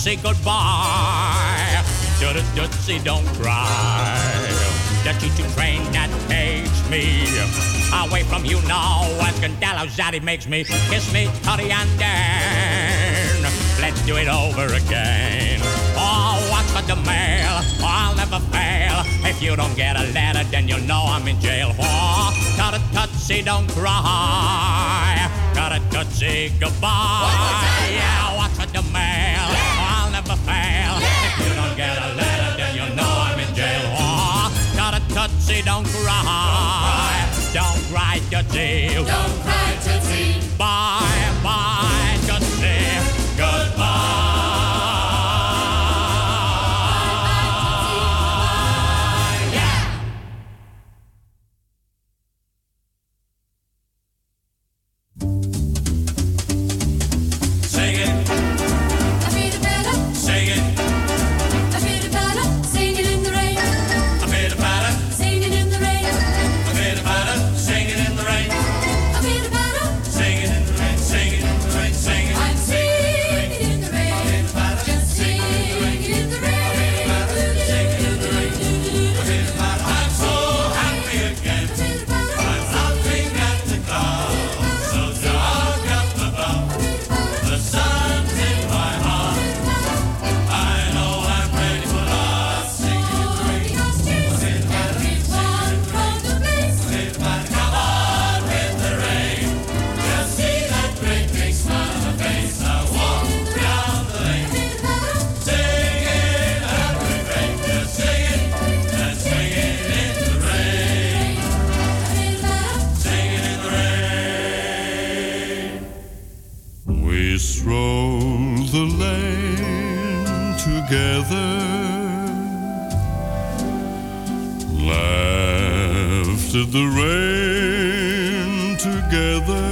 say goodbye to the Tootsie, don't cry. The choo-choo train that takes me away from you now, and Scandalo's daddy makes me kiss me, Toddy, and then let's do it over again. Oh, what's for the mail? I'll never fail. If you don't get a letter, then you'll know I'm in jail. Oh, to the Tootsie, don't cry. To the Tootsie, goodbye. Yeah, what's for the mail? I'll never fail. If you don't get a letter, then you'll know I'm in jail. Oh, to the Tootsie, don't cry. Don't cry, Tootsie. Don't cry, Tootsie. Bye, bye, Tootsie. Goodbye. The rain together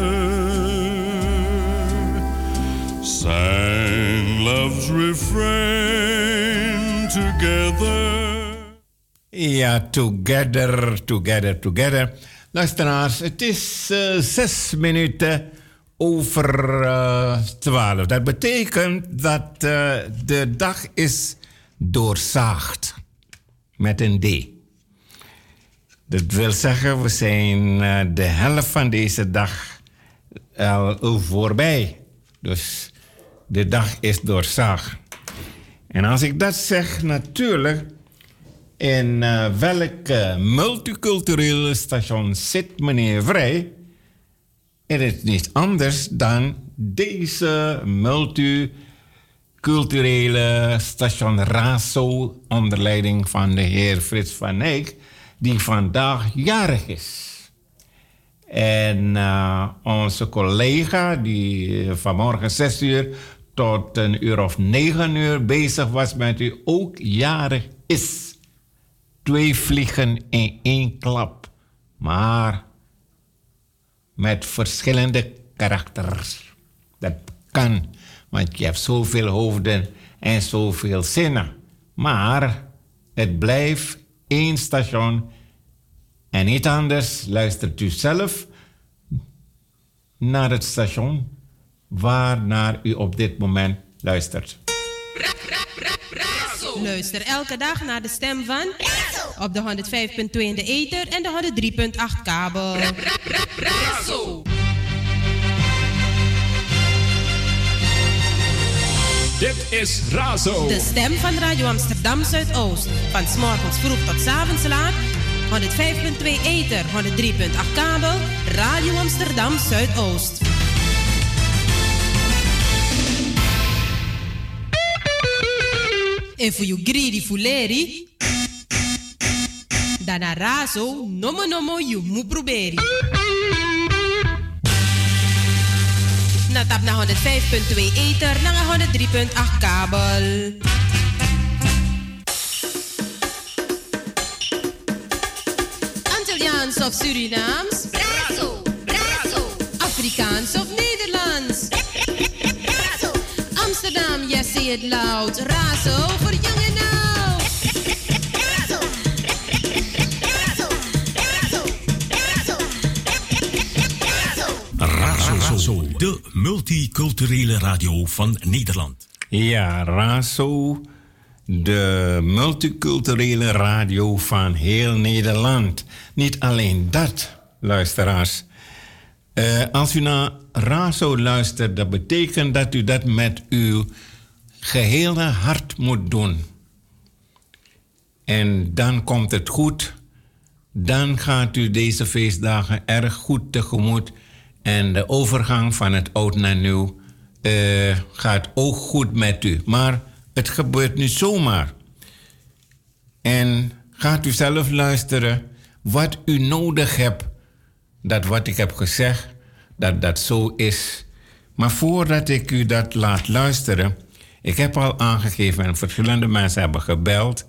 sang love's refrain together. Ja, together. Luisteraars, het is 6 minuten over 12. Dat betekent dat de dag is doorzaagd met een D. Dat wil zeggen, we zijn de helft van deze dag al voorbij. Dus de dag is doorzaagd. En als ik dat zeg, natuurlijk, in welk multiculturele station zit meneer Vrij? Het is niet anders dan deze multiculturele station RASO onder leiding van de heer Frits van Eyck, die vandaag jarig is. En onze collega die vanmorgen 6 uur tot 9 uur bezig was met u, ook jarig is. 2 vliegen in 1 klap. Maar met verschillende karakters. Dat kan, want je hebt zoveel hoofden en zoveel zinnen. Maar het blijft 1 station en niet anders. Luistert u zelf naar het station waarnaar u op dit moment luistert. Luister elke dag naar de stem van op de 105.2 in de ether en de 103.8 kabel. Dit is Razo. De stem van Radio Amsterdam Zuidoost. Van 's morgens vroeg tot 's avonds laat. 105.2 ether, 103.8 kabel. Radio Amsterdam Zuidoost. En voor you greedy fuleri, dan naar Razo, nomo you moet proberen. Na tap naar 105.2 ether, naar 103.8 kabel. Antilliaans of Surinaams? Razo, Razo. Afrikaans of Nederlands? Razo. Amsterdam, yes, say it loud. Razo voor jong en oud. Razo. Razo. Razo. Razo, de multiculturele radio van Nederland. Ja, Razo, de multiculturele radio van heel Nederland. Niet alleen dat, luisteraars. Als u naar Razo luistert, dat betekent dat u dat met uw gehele hart moet doen. En dan komt het goed. Dan gaat u deze feestdagen erg goed tegemoet. En de overgang van het oud naar nieuw gaat ook goed met u. Maar het gebeurt niet zomaar. En gaat u zelf luisteren wat u nodig hebt. Dat wat ik heb gezegd, dat zo is. Maar voordat ik u dat laat luisteren, ik heb al aangegeven en verschillende mensen hebben gebeld.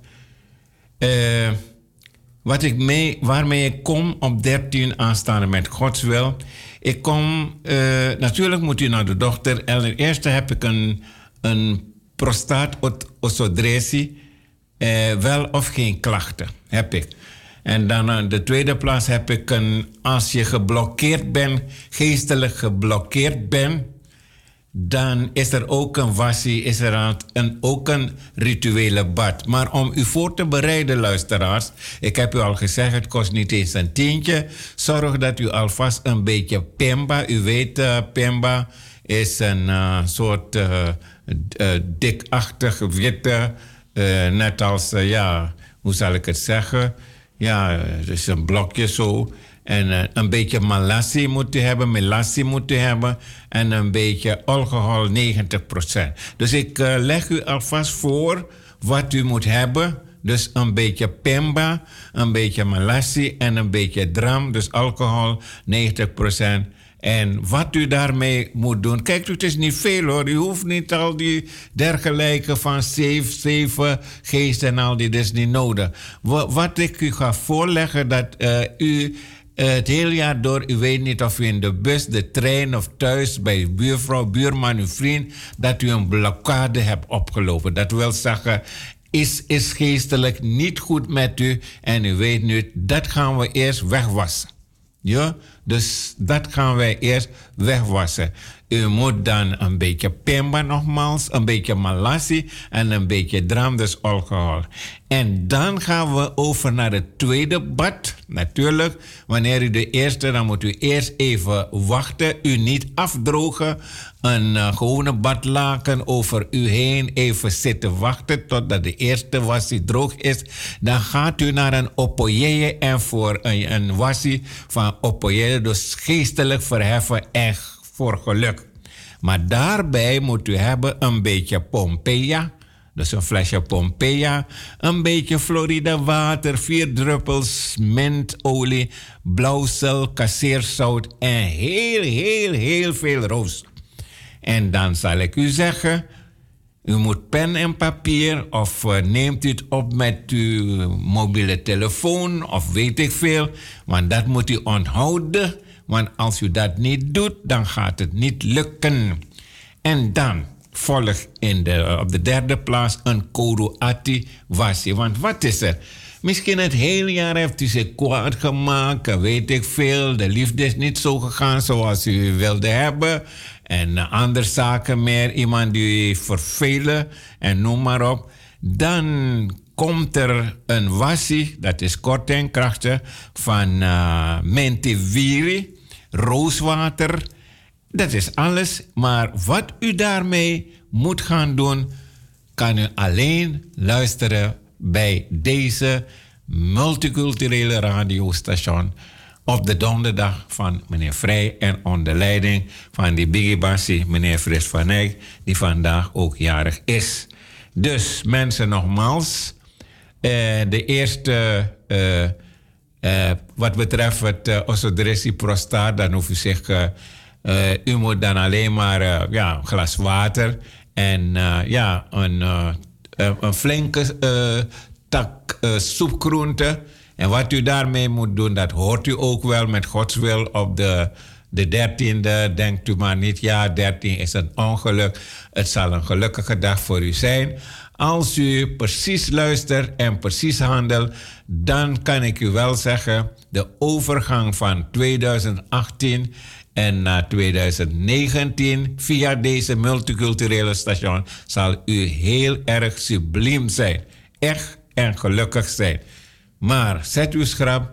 Waarmee ik kom op 13 aanstaande met Gods wil. Ik kom, natuurlijk moet u naar de dokter. Allereerst heb ik een prostaatosodresie. Wel of geen klachten heb ik. En dan aan de tweede plaats heb ik als je geblokkeerd bent, geestelijk geblokkeerd bent, dan is er ook een wassie, is er ook een rituele bad. Maar om u voor te bereiden, luisteraars, ik heb u al gezegd, het kost niet eens een tientje. Zorg dat u alvast een beetje Pemba, u weet, Pemba is een soort dikachtig witte, net als, hoe zal ik het zeggen? Ja, dus een blokje zo. En een beetje melassie moet u hebben. En een beetje alcohol 90%. Dus ik leg u alvast voor wat u moet hebben. Dus een beetje Pemba, een beetje melassie en een beetje dram. Dus alcohol 90%. En wat u daarmee moet doen. Kijk, het is niet veel hoor. U hoeft niet al die dergelijke van zeven geesten en al die. Dat is niet nodig. Wat ik u ga voorleggen, dat u het hele jaar door, u weet niet of u in de bus, de trein of thuis bij uw buurvrouw, buurman, uw vriend, dat u een blokkade hebt opgelopen. Dat wil zeggen, is geestelijk niet goed met u en u weet nu, dat gaan we eerst wegwassen. Ja, dus dat gaan wij eerst wegwassen. U moet dan een beetje Pemba nogmaals, een beetje melassie en een beetje dram, dus alcohol. En dan gaan we over naar het tweede bad. Natuurlijk, wanneer u de eerste, dan moet u eerst even wachten. U niet afdrogen. Een gewone badlaken over u heen even zitten wachten totdat de eerste wassie droog is. Dan gaat u naar een opoyeye en voor een wassie van opoyeye, dus geestelijk verheffen en voor geluk. Maar daarbij moet u hebben een beetje Pompeia. Dus een flesje Pompeia, een beetje Florida water, 4 druppels mintolie, blauwsel, kasseerzout en heel veel roos. En dan zal ik u zeggen, u moet pen en papier of neemt u het op met uw mobiele telefoon of weet ik veel. Want dat moet u onthouden, want als u dat niet doet, dan gaat het niet lukken. En dan volgt op de derde plaats een Koruati wassie. Want wat is er? Misschien het hele jaar heeft u zich kwaad gemaakt, weet ik veel. De liefde is niet zo gegaan zoals u wilde hebben. En andere zaken meer, iemand die u vervelen en noem maar op. Dan komt er een wassie, dat is kort en krachtig, van Mentiviri, rooswater. Dat is alles, maar wat u daarmee moet gaan doen, kan u alleen luisteren bij deze multiculturele radiostation op de donderdag van meneer Vrij en onder leiding van die Biggie Bassie, meneer Frits van Eyck, die vandaag ook jarig is. Dus mensen nogmaals, de eerste, wat betreft het osodresie prostaat, dan hoeft u zich, u moet dan alleen maar een glas water en een flinke tak soepgroente. En wat u daarmee moet doen, dat hoort u ook wel met Gods wil op de 13e. Denkt u maar niet, 13 is een ongeluk. Het zal een gelukkige dag voor u zijn. Als u precies luistert en precies handelt, dan kan ik u wel zeggen, de overgang van 2018 En na 2019, via deze multiculturele station, zal u heel erg subliem zijn. Echt en gelukkig zijn. Maar zet uw schrap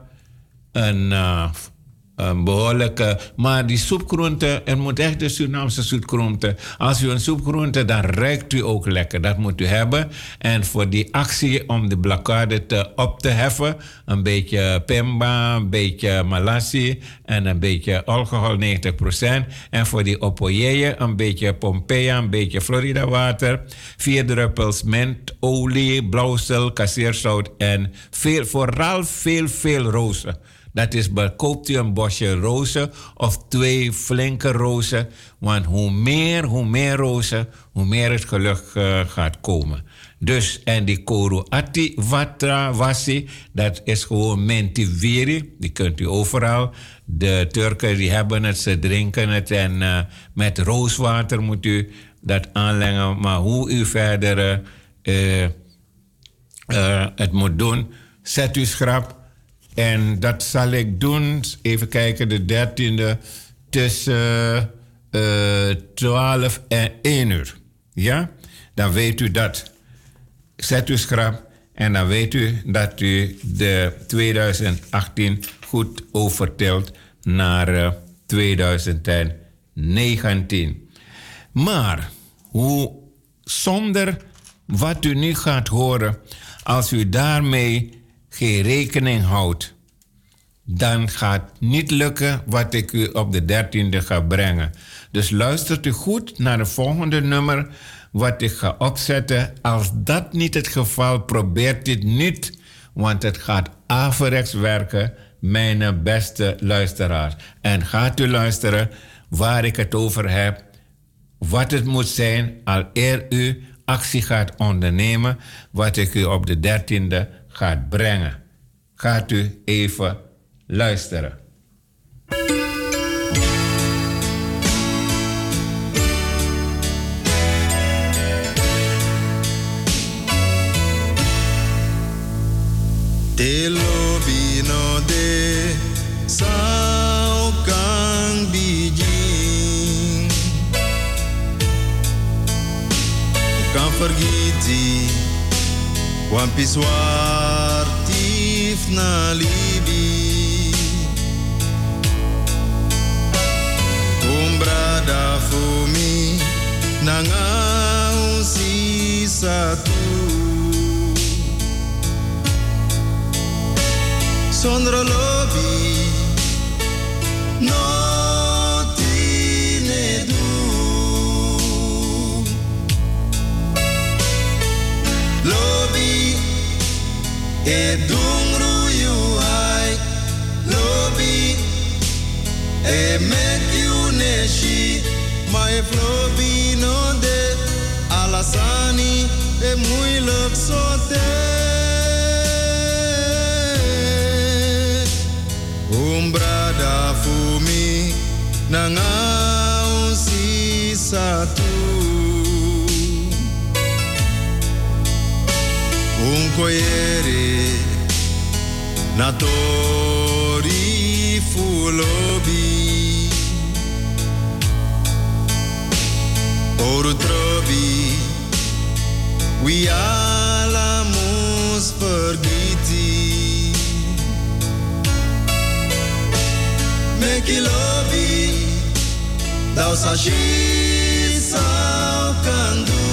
een behoorlijke... Maar die soepgroente, er moet echt de Surinaamse soepgroente. Als u een soepgroente, dan ruikt u ook lekker. Dat moet u hebben. En voor die actie om de blokkade op te heffen... een beetje pemba, een beetje malassi en een beetje alcohol 90%. En voor die opoyeeën een beetje Pompeia, een beetje Florida water. 4 druppels mentolie, blauwsel, kasseerzout en vooral veel rozen. Dat is, koopt u een bosje rozen of 2 flinke rozen. Want hoe meer rozen, hoe meer het geluk gaat komen. Dus, en die koru ati watra wasi, dat is gewoon mentiviri. Die kunt u overal. De Turken die hebben het, ze drinken het. En met rooswater moet u dat aanlengen. Maar hoe u verder het moet doen, zet u schrap. En dat zal ik doen, even kijken, de 13e tussen 12 en 1 uur. Ja? Dan weet u dat. Zet u schrap en dan weet u dat u de 2018 goed overtelt naar 2019. Maar zonder wat u nu gaat horen, als u daarmee geen rekening houdt, dan gaat niet lukken wat ik u op de 13e ga brengen. Dus luistert u goed naar het volgende nummer wat ik ga opzetten. Als dat niet het geval, probeert dit niet, want het gaat averechts werken, mijn beste luisteraars. En gaat u luisteren waar ik het over heb, wat het moet zijn, al eer u actie gaat ondernemen, wat ik u op de 13e gaat brengen. Gaat u even luisteren. Te lobi no de sao kang bijing kan vergiti wan piswartif na libi umbrada fumi nangau si satu Sondra lobi no tine du lobi e dungru you ai lobi e make you neshi my lobi no de alasani e moeilijk sote Umbrada fumi nangau si satu Unkoyere natori fulobi Oru trobi we alla mus vergiti Meki lobi dau sashi sao kandu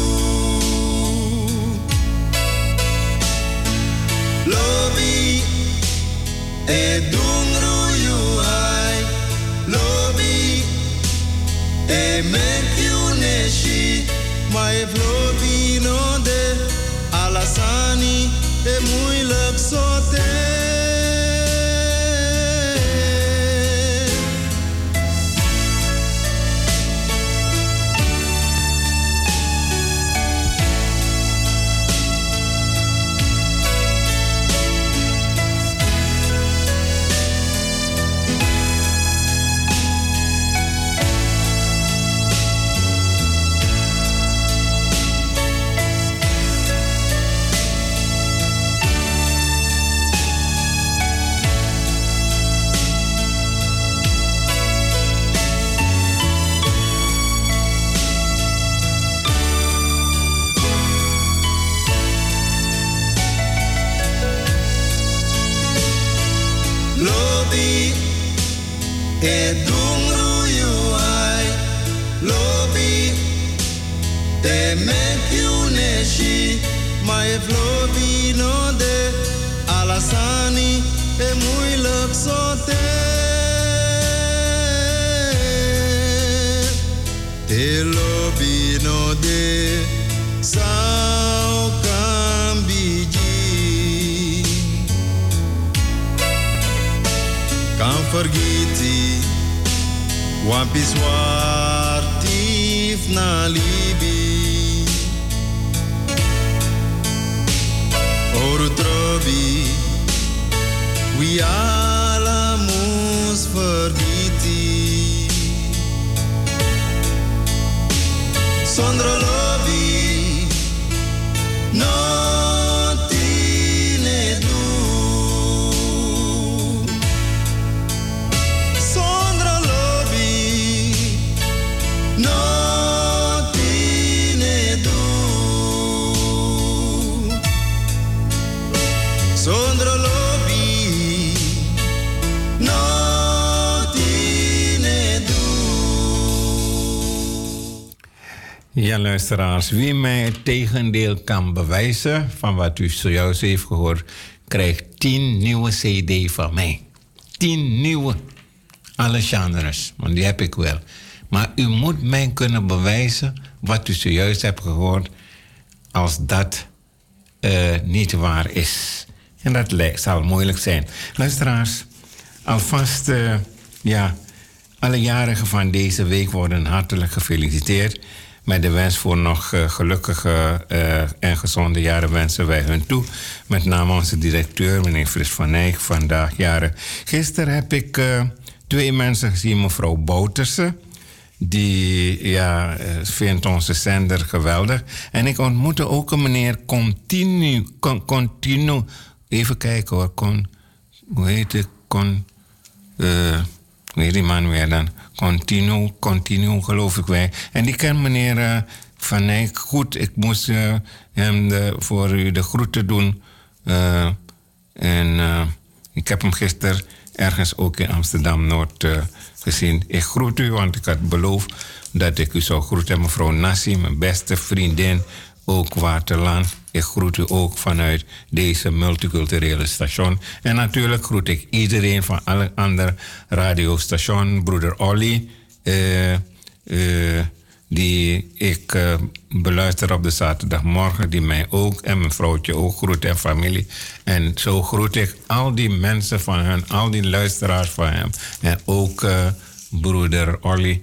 Lobi e dungru you ai Lobi e meki uneshi mai lobi no de alasani e moeilijk sote e dungru you ai lobi te make you neshi my lobi no de alasani e moeilijk sote te lobi no de sao cambigi kan vergeti wampi swartif na libi oru trobi we alla mus vergeti Sondro lobi no tine du Sondro lobi no tine du Sondro lobi no tine du. Ja, luisteraars, wie mij het tegendeel kan bewijzen van wat u zojuist heeft gehoord, krijgt 10 nieuwe CD van mij. 10 nieuwe, alle genres, want die heb ik wel. Maar u moet mij kunnen bewijzen wat u zojuist hebt gehoord, als dat niet waar is. En dat zal moeilijk zijn. Luisteraars, alvast, alle jarigen van deze week worden hartelijk gefeliciteerd. Met de wens voor nog gelukkige en gezonde jaren wensen wij hun toe. Met name onze directeur, meneer Frits van Eyck, vandaag jaren. Gisteren heb ik 2 mensen gezien, mevrouw Bouterse. Die vindt onze zender geweldig. En ik ontmoette ook een meneer Continu. Even kijken hoor. Hoe heet het? Weet die man weer dan? Continu geloof ik wij. En die kent meneer Van Eyck goed. Ik moest hem voor u de groeten doen. Ik heb hem gisteren ergens ook in Amsterdam-Noord gezien. Ik groet u, want ik had beloofd dat ik u zou groeten. Mevrouw Nassi, mijn beste vriendin, ook Waterland. Ik groet u ook vanuit deze multiculturele station. En natuurlijk groet ik iedereen van alle andere radiostations. Broeder Olly, die ik beluister op de zaterdagmorgen, die mij ook en mijn vrouwtje ook groet en familie. En zo groet ik al die mensen van hen, al die luisteraars van hem. En ook broeder Olly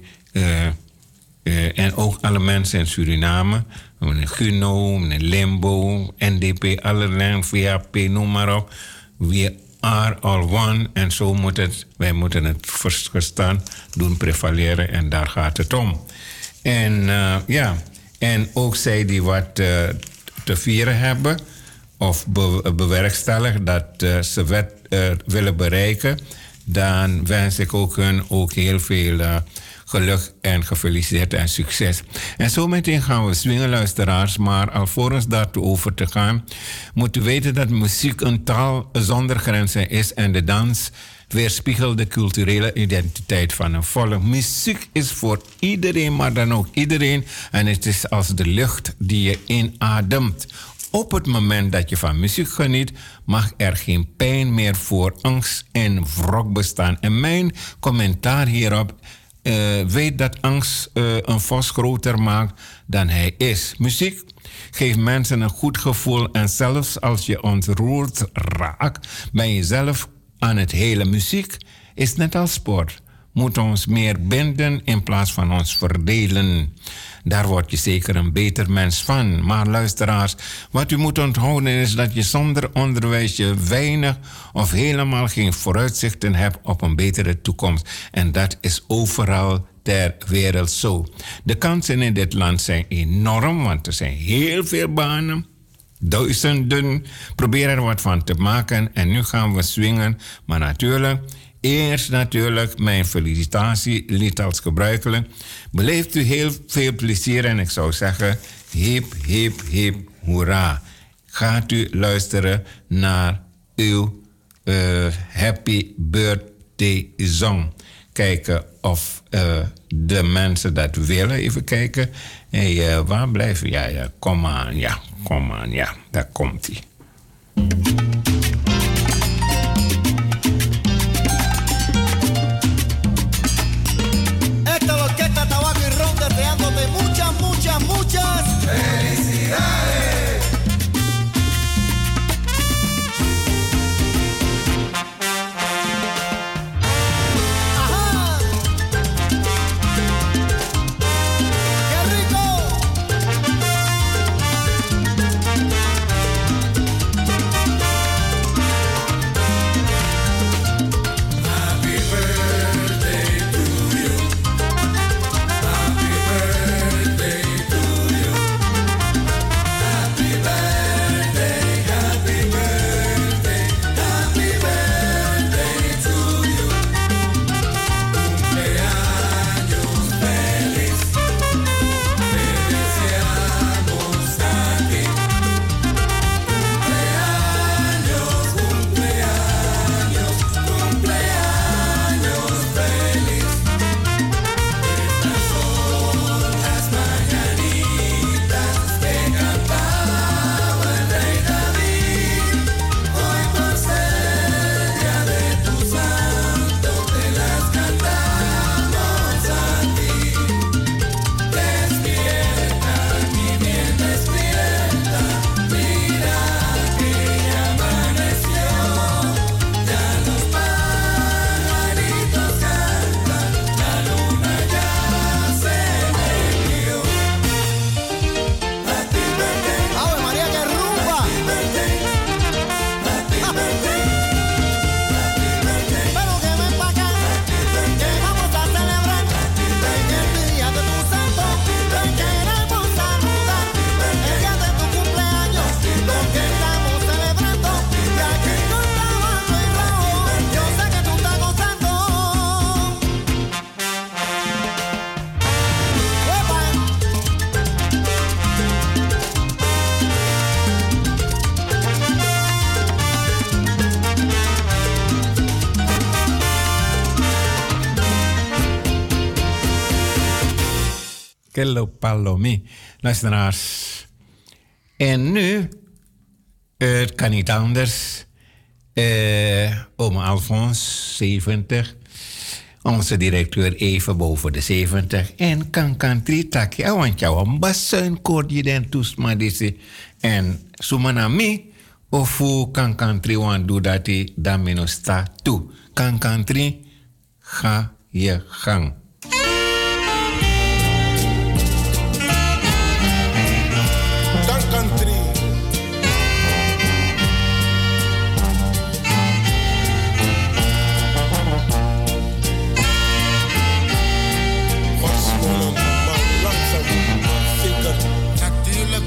en ook alle mensen in Suriname. Meneer Guno, meneer Limbo, NDP, allerlei, VAP, noem maar op. We are all one. En zo moet het, wij moeten het verstand doen prevaleren en daar gaat het om. En en ook zij die wat te vieren hebben of bewerkstelligen dat ze willen bereiken, dan wens ik ook hun ook heel veel geluk en gefeliciteerd en succes. En zo meteen gaan we swingen, luisteraars. Maar alvorens daartoe over te gaan, moet u weten dat muziek een taal zonder grenzen is en de dans weerspiegelt de culturele identiteit van een volk. Muziek is voor iedereen, maar dan ook iedereen. En het is als de lucht die je inademt. Op het moment dat je van muziek geniet, mag er geen pijn meer voor angst en wrok bestaan. En mijn commentaar hierop, weet dat angst een vos groter maakt dan hij is. Muziek geeft mensen een goed gevoel en zelfs als je ontroerd raakt, ben je zelf aan het hele. Muziek is net als sport. Moet ons meer binden in plaats van ons verdelen. Daar word je zeker een beter mens van. Maar luisteraars, wat u moet onthouden is dat je zonder onderwijs je weinig of helemaal geen vooruitzichten hebt op een betere toekomst. En dat is overal ter wereld zo. De kansen in dit land zijn enorm, want er zijn heel veel banen. Duizenden. Probeer er wat van te maken. En nu gaan we swingen. Maar natuurlijk, eerst natuurlijk mijn felicitatielied als gebruikelijk. Beleeft u heel veel plezier en ik zou zeggen, hip, hip, hip, hoera. Gaat u luisteren naar uw happy birthday song. kijken of de mensen dat willen. Even kijken. Hey, waar blijven? Ja, kom aan, ja. Daar komt hij. Esta orquesta Tabaco y Ron deseándote muchas felicidades. Ajá. ¡Qué rico! Kello Palomi, luisteraars. En nu, het kan niet anders. Oma Alfons, 70. Onze directeur even boven de 70. En kan tritaki, want jou een basuin koord je den toesma deze. En sumanami, of hoe kan triwan doe dat hij dan minus sta toe. Kan tri, ga je gang. Country. Was gewoon maar langzaam, zeker. Natuurlijk.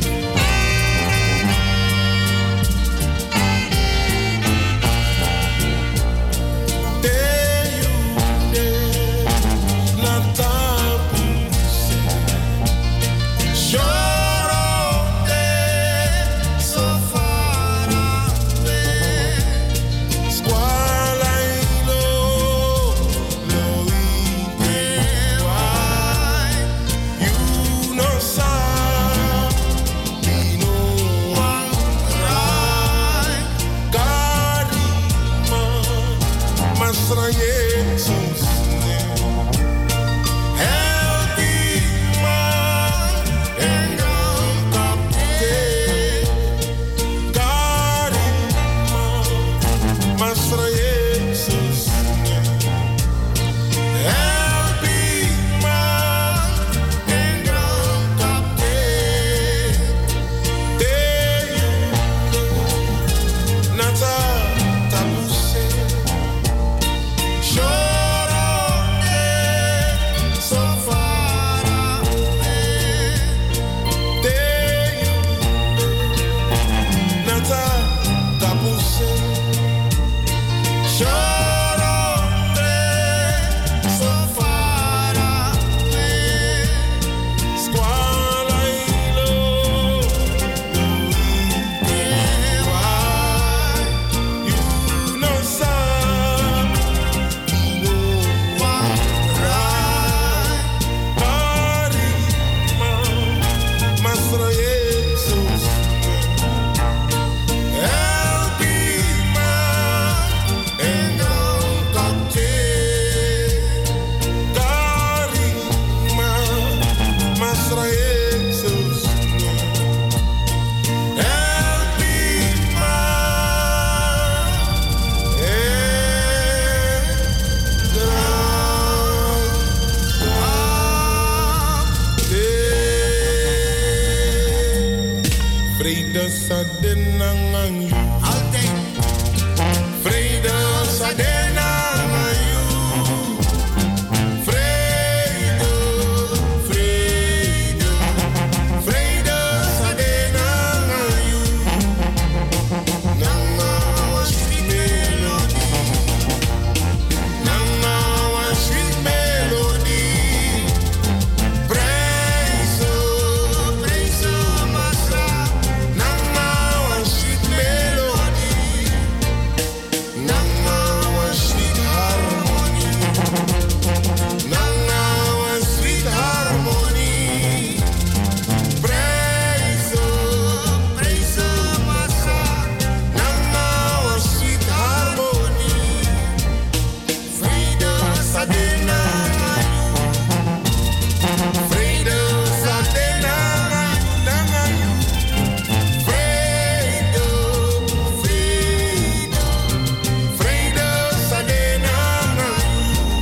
sadenangan you. Altijd. Vrede sadenangan you. Vrede, vrede, vrede sadenangan you. Nanga was sweet melody. Nanga was sweet melody. Praise, praise, massa. Nanga was sweet melody. Nanga was sweet harmony. Nanga was sweet harmony. Praise, praise, massa. Nanga was sweet harmony. Vrede sadenangan you. Vrede sadenangan you. Vrede, vrede, vrede sadenangan you.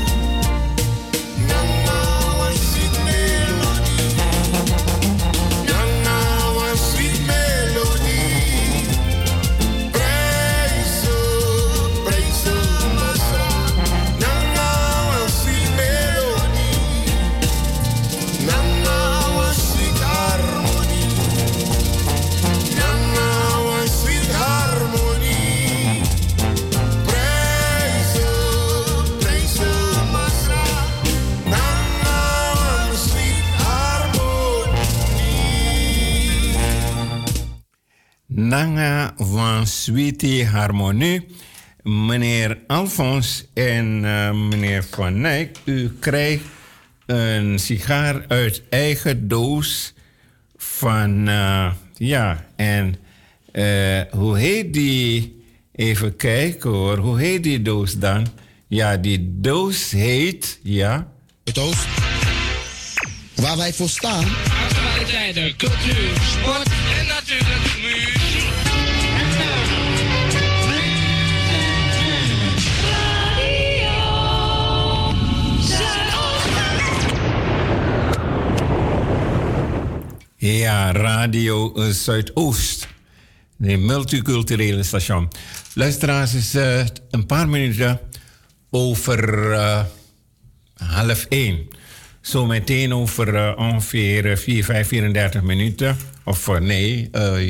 Nanga was sweet melody. Nanga was sweet melody. Praise, praise, massa. Nanga was sweet melody. Nanga was sweet harmony. Nanga was sweet harmony. Praise, praise, massa. Nanga was sweet harmony. Nanga van Sweetie Harmonie. Meneer Alfons en meneer Van Eyck, u krijgt een sigaar uit eigen doos van, ja, en hoe heet die, even kijken hoor, hoe heet die doos dan? Ja, die doos heet, ja, Het Oost. Waar wij voor staan. Actualiteiten, cultuur, sport en natuurlijk muziek. ja, Radio Zuidoost. De multiculturele station. Luisteraars, is een paar minuten over 12:30. Zometeen over ongeveer 34 minuten. Of nee,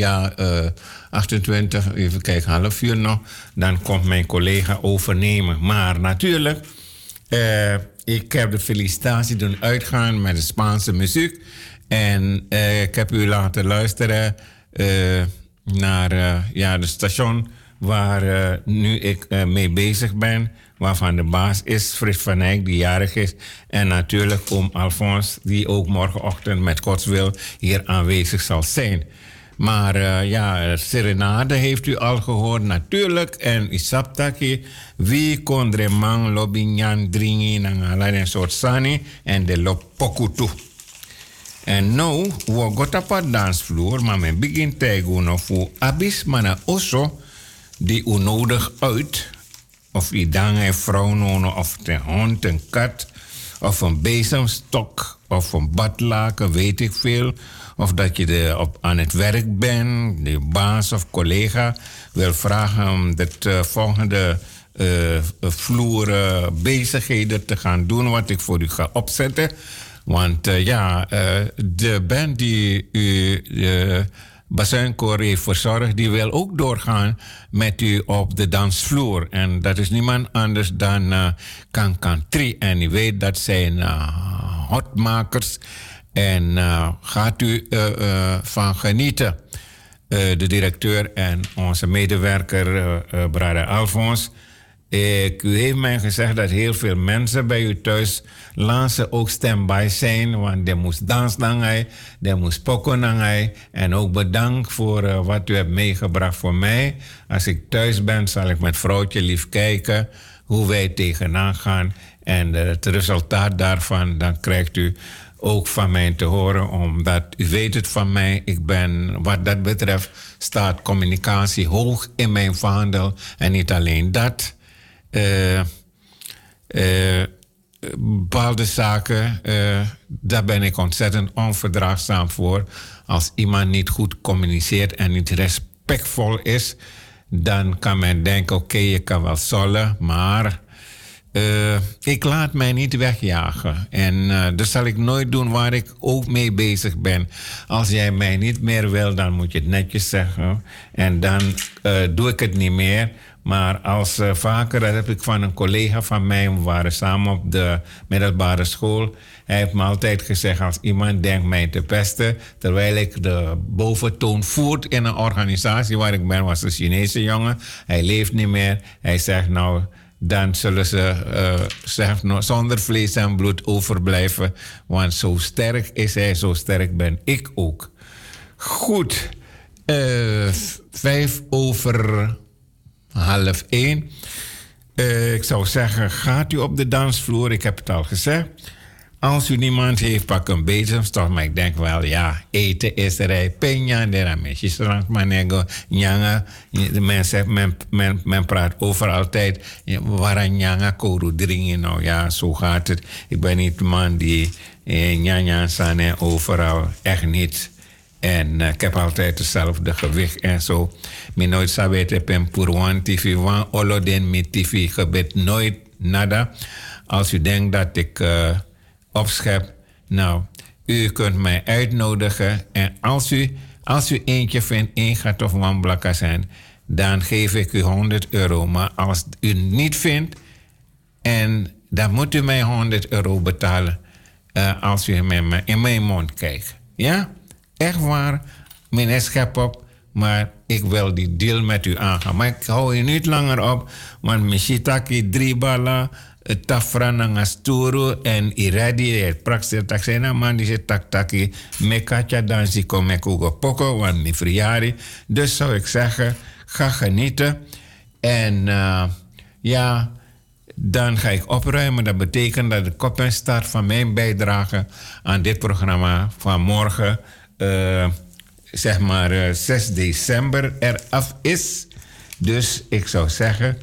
28, even kijken, half uur nog. Dan komt mijn collega overnemen. Maar natuurlijk, ik heb de felicitatie doen uitgaan met de Spaanse muziek. En ik heb u laten luisteren naar de station waar nu ik mee bezig ben. Waarvan de baas is Frits van Eyck, die jarig is. En natuurlijk oom Alfons, die ook morgenochtend met Gods wil hier aanwezig zal zijn. Maar Serenade heeft u al gehoord natuurlijk. En Isaptaki, wie kondremang lobinyan dringi nangala en soort sani en de lopokutu. En nu, we gaan op de dansvloer, maar men begint te gaan voor abis, maar also die u nodig uit. Of je dan een vrouw nodig, of een hond, een kat, of een bezemstok, of een badlaken, weet ik veel. Of dat je aan het werk bent, de baas of collega wil vragen om de volgende vloer bezigheden te gaan doen, wat ik voor u ga opzetten. Want de band die u Bazuinkoor heeft verzorgd, die wil ook doorgaan met u op de dansvloer. En dat is niemand anders dan Kankantri. En u weet dat zijn hotmakers. En gaat u van genieten. De directeur en onze medewerker, Brada Alfons. U heeft mij gezegd dat heel veel mensen bij u thuis laatst ook stand-by zijn. Want er moest dansen, er moest pokken. En ook bedankt voor wat u hebt meegebracht voor mij. Als ik thuis ben, zal ik met vrouwtje lief kijken hoe wij tegenaan gaan. En het resultaat daarvan, dan krijgt u ook van mij te horen. Omdat u weet het van mij, ik ben, wat dat betreft, staat communicatie hoog in mijn vaandel. En niet alleen dat. Bepaalde zaken, daar ben ik ontzettend onverdraagzaam voor. Als iemand niet goed communiceert en niet respectvol is, dan kan men denken, oké, je kan wel sollen, maar ik laat mij niet wegjagen. En dat zal ik nooit doen waar ik ook mee bezig ben. Als jij mij niet meer wil, dan moet je het netjes zeggen. En dan doe ik het niet meer. Maar als vaker, dat heb ik van een collega van mij, we waren samen op de middelbare school. Hij heeft me altijd gezegd, als iemand denkt mij te pesten, terwijl ik de boventoon voert in een organisatie waar ik ben, was een Chinese jongen. Hij leeft niet meer. Hij zegt, nou, dan zullen ze zonder vlees en bloed overblijven. Want zo sterk is hij, zo sterk ben ik ook. Goed, 1:05. Ik zou zeggen, gaat u op de dansvloer? Ik heb het al gezegd. Als u niemand heeft, pak een bezemstok. Maar ik denk wel, ja, eten is er. Peña, de mesjes, manego, nyanga. Men praat over altijd. Waar nyanga koru dringen. Nou ja, zo gaat het. Ik ben niet de man die nyanga zijn overal. Echt niet. En ik heb altijd hetzelfde gewicht en zo. Ik nooit sabete pen purwan tv, wan oloden met tv. Gebed nooit nada. Als u denkt dat ik opschep, nou, u kunt mij uitnodigen. En als u eentje vindt, 1 gaat of 1 blakka zijn, dan geef ik u €100. Maar als u het niet vindt, en dan moet u mij €100 betalen als u in mijn mond kijkt. Ja? Echt waar, mijn schep op, maar ik wil die deal met u aangaan. Maar ik hou je niet langer op, want Mishitaki 3 bala, Tafra Nangasturu en Iradi, het praktische taxena man die zit taktaki, mekacha dansi kom ik ook poko, want mijn verjaardag. Dus zou ik zeggen, ga genieten. En ja, dan ga ik opruimen. Dat betekent dat de kop en start van mijn bijdrage aan dit programma van morgen, zeg maar 6 december eraf is. Dus ik zou zeggen,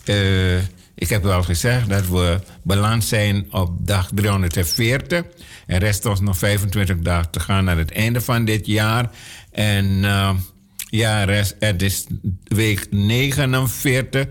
ik heb wel gezegd dat we beland zijn op dag 340. Er rest ons nog 25 dagen te gaan naar het einde van dit jaar. En ja, het is week 49.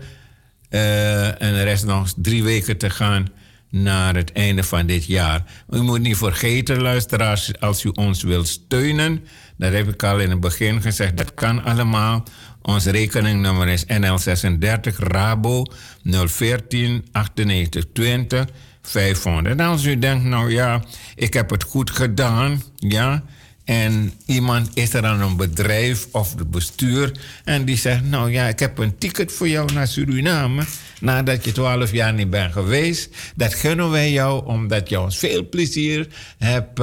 En er rest nog 3 weken te gaan naar het einde van dit jaar. U moet niet vergeten, luisteraars, als u ons wilt steunen, dat heb ik al in het begin gezegd, dat kan allemaal. Ons rekeningnummer is NL36 Rabo 014 98 20 500. En als u denkt, nou ja, ik heb het goed gedaan, ja, en iemand is er aan een bedrijf of het bestuur en die zegt, nou ja, ik heb een ticket voor jou naar Suriname nadat je 12 jaar niet bent geweest. Dat gunnen wij jou omdat je ons veel plezier hebt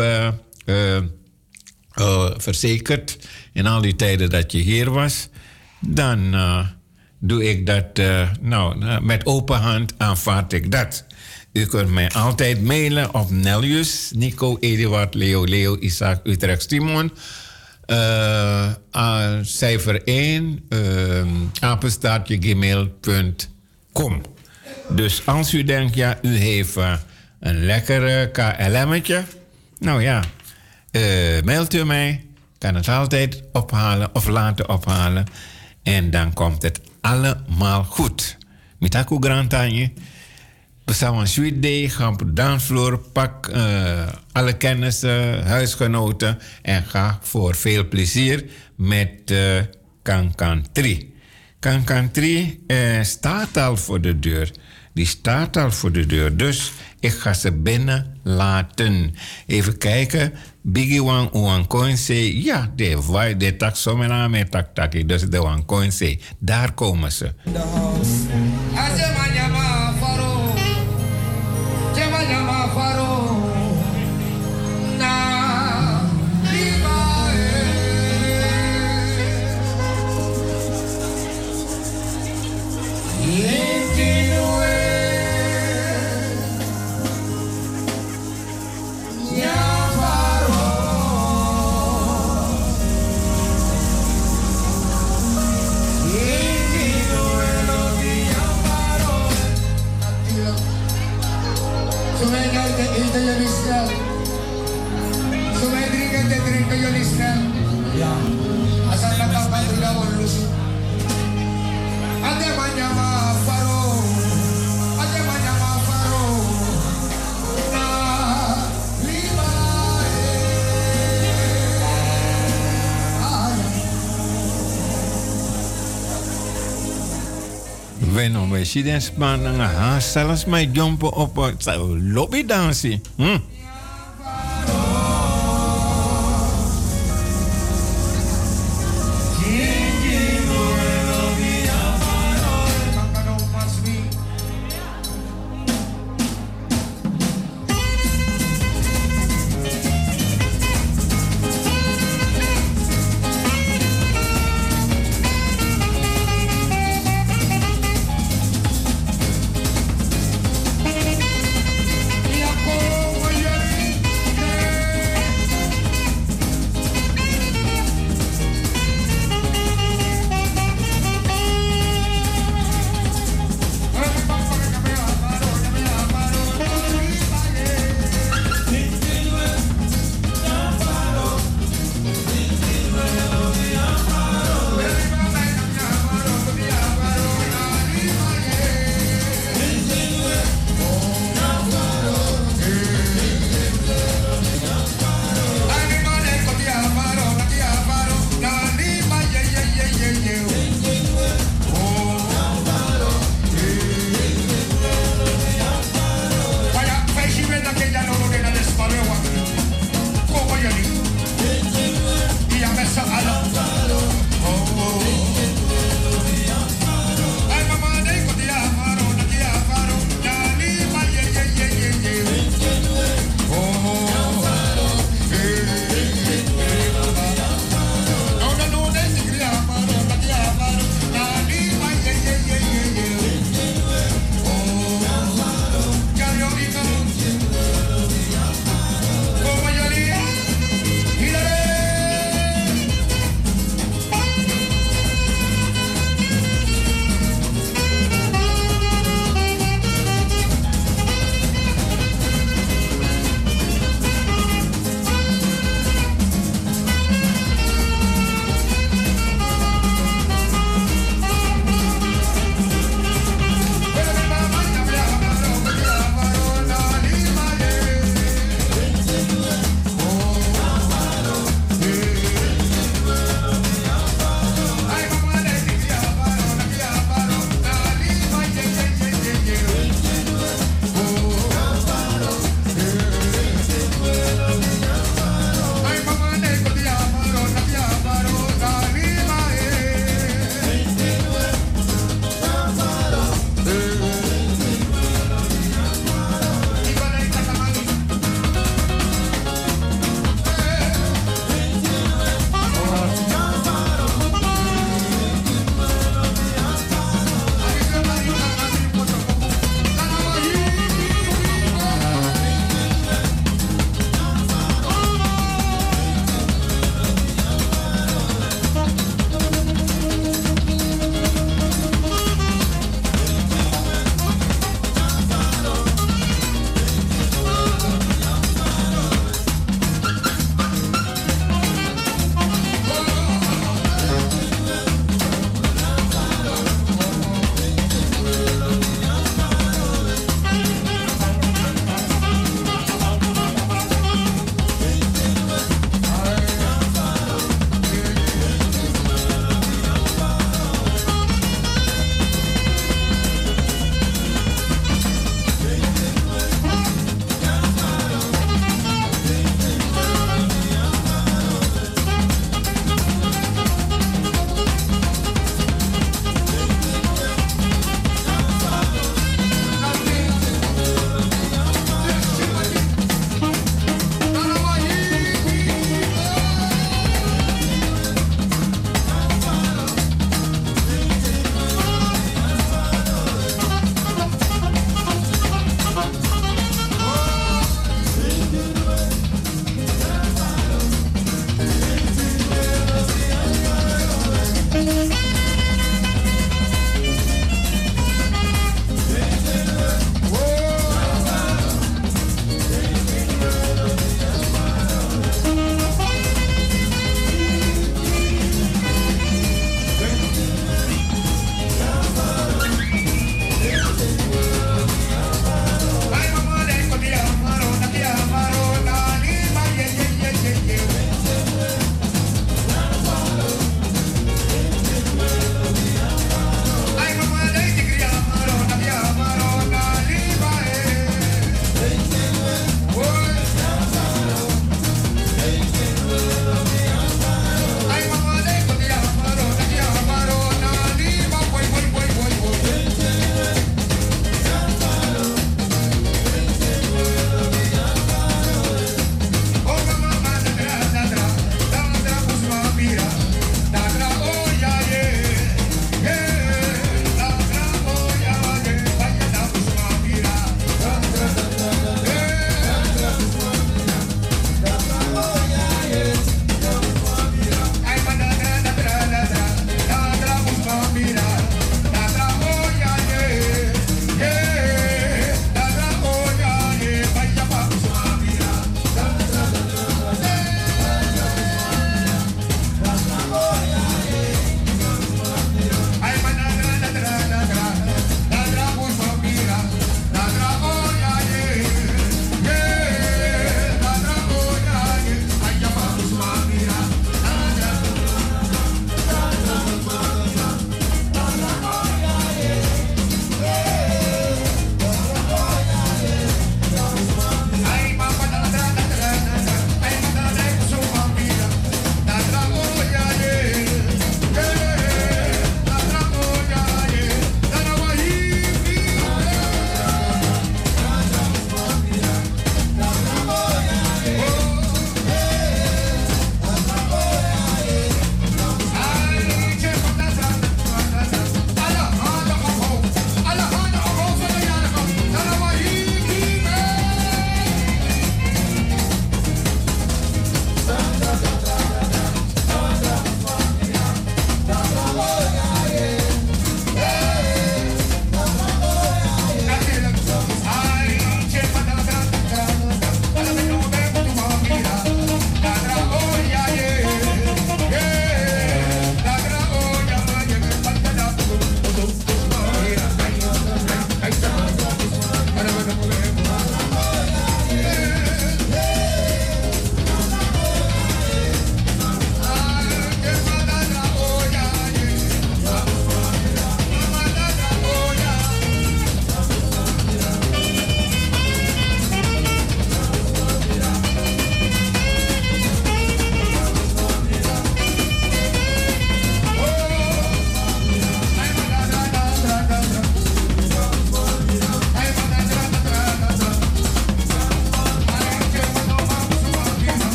verzekerd in al die tijden dat je hier was. Dan doe ik dat, met open hand aanvaard ik dat. U kunt mij altijd mailen op Nelius, Nico, Eduard, Leo, Isaac, Utrecht, Simon. Cijfer 1, apenstaartje gmail.com. Dus als u denkt, ja, u heeft een lekkere KLM'tje. Nou ja, mailt u mij. Kan het altijd ophalen of laten ophalen. En dan komt het allemaal goed. Mitaku Grantanje. We gaan een sweet day, gaan op de dansvloer, pak alle kennissen, huisgenoten en ga voor veel plezier met Kankan 3. Kankan 3 staat al voor de deur. Die staat al voor de deur, dus ik ga ze binnen laten. Even kijken. Biggie Wang Uwan Coinse. Ja, de taxomena met taktaki. Dus de Wang Coinse. Daar komen ze. Asal Bueno, we zien den span en zelfs mijn jumpen op lobby dansen. Yeah.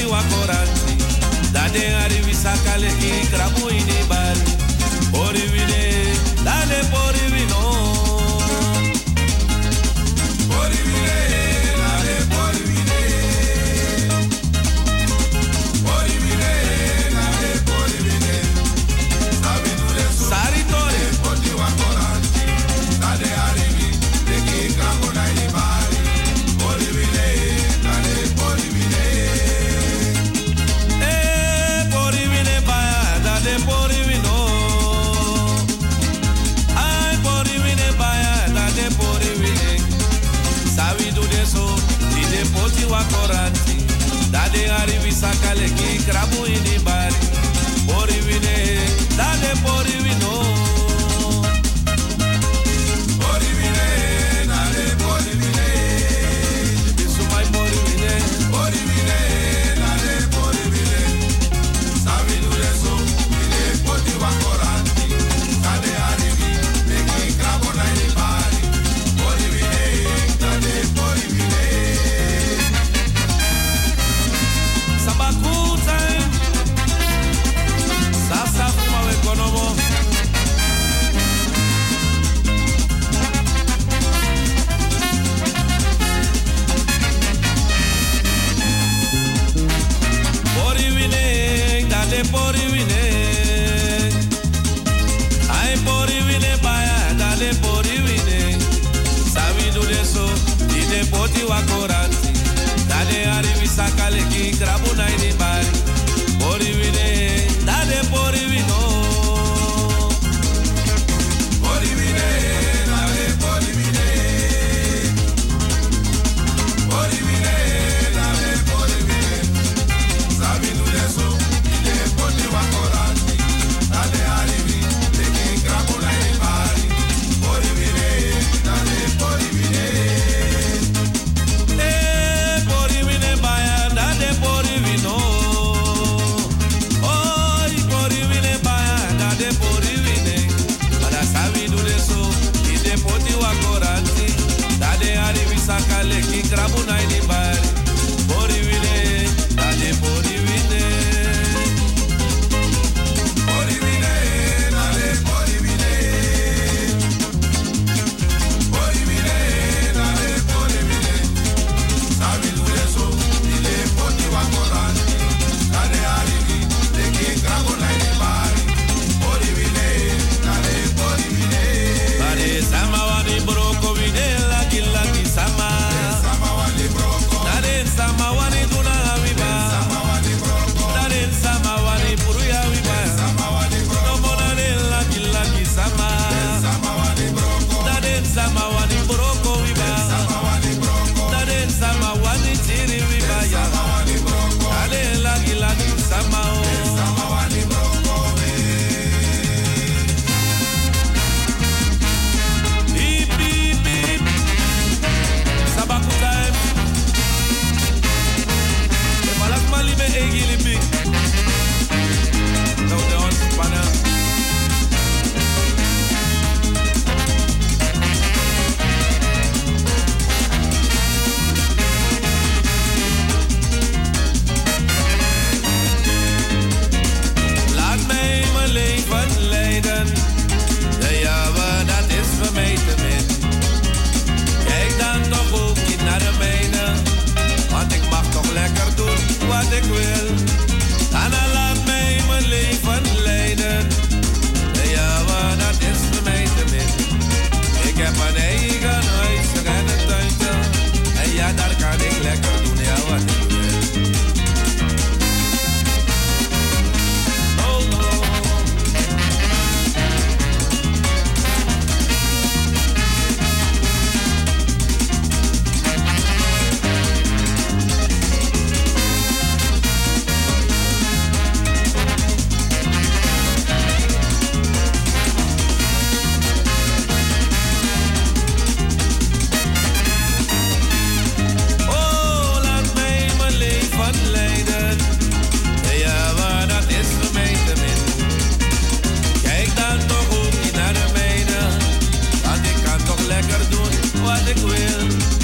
poti wa koranti. Dade arrivi sakale ki krabu ini bari. Pori vine, dade pori vino. Pori vine, dade pori vine. Pori vine, dade pori vine. Saritore, poti wa koranti. Dade arrivi, de ki krabu na ini bari. Pori vine, dade pori vine. Pori vine baya, dade pori vino. Ay, pori vine baya, dade pori vine. Sabi do deso, di de poti wa koranti. Dade arrivi sakale ki krabu ini bari. Pori vine, dade pori vino. Pori vine, dade pori vine. Bisu mai pori vine. Pori vine, dade pori vine. Sabi do deso, di de poti wa koranti. Dade arrivi, de ki krabu na ini bari. Pori vine, dade pori vine. Sabakuta, sasa fuma we konomo. Pori vine, dade pori vine. Ay pori vine baya, dade pori vine. Sabi do deso, di de poti wa koranti. Dade arrivi sakale ki krabu na ini bari. Pori vine, dade pori vino. Pori vine, dade pori vine. Pori vine, dade pori vine. Sabi do deso, di de poti wa koranti. Dade arrivi, de ki krabu na ini bari. Pori vine, dade pori vine. Pori vine baya, dade pori vino. Oi, pori vine baya, dade pori vine. Para sabi do deso, di de poti wa koranti. Dade arrivi sakale ki krabu na ini bari. Pori vine, dade pori vine. Pori vine, dade pori vine. Pori vine, dade pori vine. Sabi do deso, di de poti wa koranti. Dade arrivi, de ki krabu na ini bari. Pori vine, dade pori vine. Pare sama wani broko vine, laki laki sama. Sama wani broko. Dade sama wani duna viva. Sama wani broko. Dade sama wani puruya viva. Sama wani broko. No monare laki laki sama. Sama wani broko. Dade sama wani broko viva. Sama wani broko. Dade sama wani chiri viva. Sama wani broko. Dade laki laki sama o. Sama wani broko. Beep beep beep. Sabaku time. E malak mali me egili big. No de on pana. Laat mij mijn leven leiden. De jaren, dat is voor mij te min. Kijk dan toch ook niet naar de mijne. Want ik mag toch lekker doen wat ik wil. En dan laat mij mijn leven leiden. De jaren, dat is voor mij te min. Ik heb een eigen huis en een tuintje. En ja, daar kan ik lekker doen, ja, wat ik wil. Oh, no. wat ik wil.